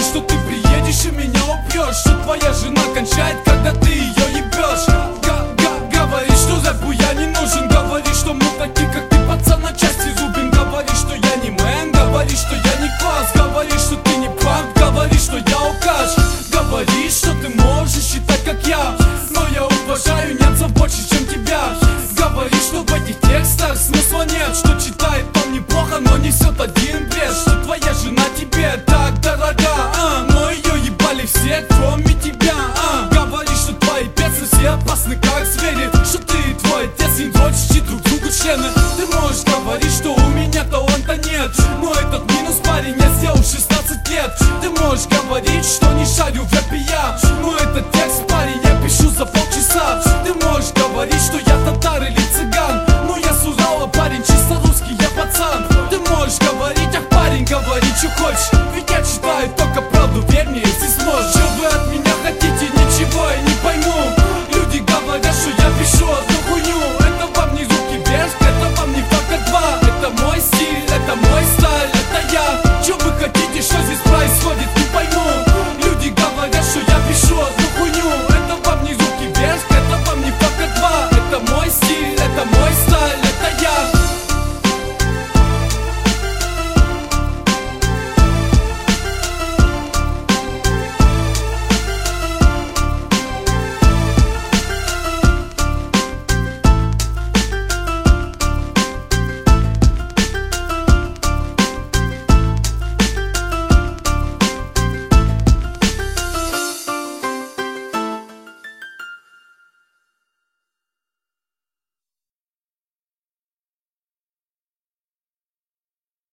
говоришь, что ты приедешь и меня убьешь, что твоя жена кончает, когда ты ее ебешь. Говоришь, что рэпу я не нужен, говоришь, что мы такие, как ты, пацан, на части рубим. Говоришь, что я не мэн, говоришь, что я не класс, говоришь, что ты не панк, говоришь, что я алкаш. Говоришь, что ты можешь считать, как я, но я уважаю немцев больше, чем тебя. Говоришь, что в этих текстах смысла нет, что читает он неплохо, но несет один бред, что твоя жена тебе так дорога, но ее ебали все, кроме тебя. Говоришь, что твои песни все опасны, как звери, что ты и твой отец не дрочите друг другу члены. Ты можешь говорить, что у меня таланта нет, но этот минус, парень, я сделал 16 лет. Ты можешь говорить, что не шарю в рэпе я, но этот текст, парень, я пишу за полчаса. Ты можешь говорить, что я татар или цыган, но я с Урала, парень, чисто русский, я пацан. Ты можешь говорить, ах, парень, говори, что хочешь, ведь я читаю только правду, верь мне, если сможешь.